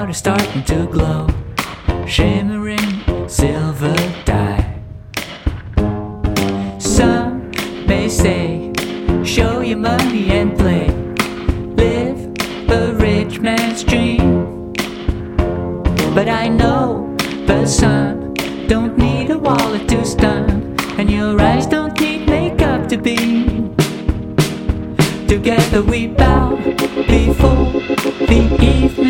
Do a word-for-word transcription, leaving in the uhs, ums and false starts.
are starting to glow, shimmering silver dye. Some may say, show your money and play, live a rich man's dream. But I know the sun don't need a wallet to stun, and your eyes don't need makeup to beam. Together we bow before the evening.